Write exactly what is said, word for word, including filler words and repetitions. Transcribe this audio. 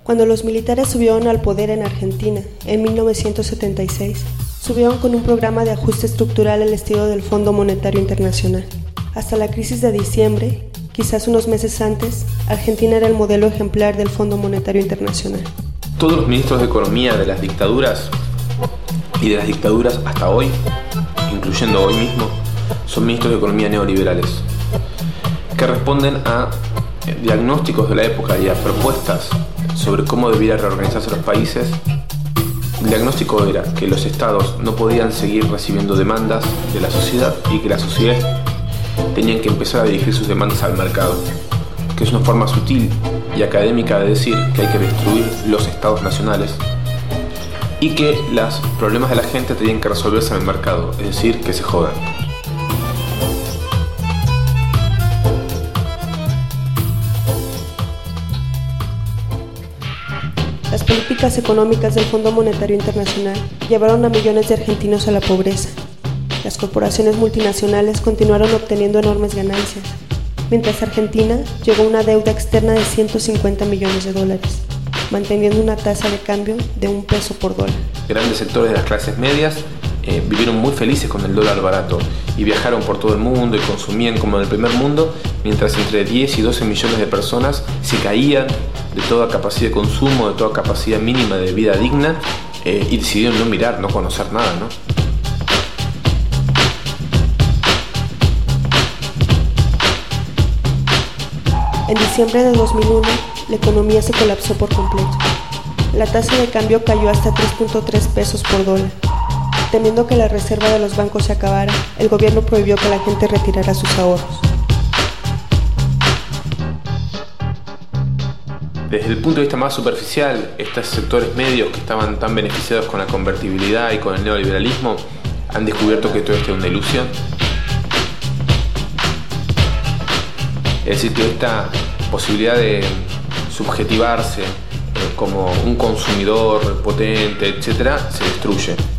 Cuando los militares subieron al poder en Argentina, en mil novecientos setenta y seis, subieron con un programa de ajuste estructural al estilo del Fondo Monetario Internacional. Hasta la crisis de diciembre, quizás unos meses antes, Argentina era el modelo ejemplar del Fondo Monetario Internacional. Todos los ministros de Economía de las dictaduras y de las dictaduras hasta hoy, incluyendo hoy mismo, son ministros de Economía neoliberales, que responden a diagnósticos de la época y a propuestas sobre cómo debían reorganizarse los países. El diagnóstico era que los estados no podían seguir recibiendo demandas de la sociedad y que las sociedades tenían que empezar a dirigir sus demandas al mercado, que es una forma sutil y académica de decir que hay que destruir los estados nacionales y que los problemas de la gente tenían que resolverse en el mercado, es decir, que se jodan. Las políticas económicas del Fondo Monetario Internacional llevaron a millones de argentinos a la pobreza. Las corporaciones multinacionales continuaron obteniendo enormes ganancias, mientras Argentina llegó a una deuda externa de ciento cincuenta millones de dólares, manteniendo una tasa de cambio de un peso por dólar. Grandes sectores de las clases medias eh, vivieron muy felices con el dólar barato y viajaron por todo el mundo y consumían como en el primer mundo, mientras entre diez y doce millones de personas se caían de toda capacidad de consumo, de toda capacidad mínima de vida digna eh, y decidieron no mirar, no conocer nada, ¿no? En diciembre de dos mil uno, la economía se colapsó por completo. La tasa de cambio cayó hasta tres punto tres pesos por dólar. Temiendo que la reserva de los bancos se acabara, el gobierno prohibió que la gente retirara sus ahorros. Desde el punto de vista más superficial, estos sectores medios que estaban tan beneficiados con la convertibilidad y con el neoliberalismo han descubierto que todo esto es una ilusión. Es decir, que esta posibilidad de subjetivarse eh, como un consumidor potente, etcétera, se destruye.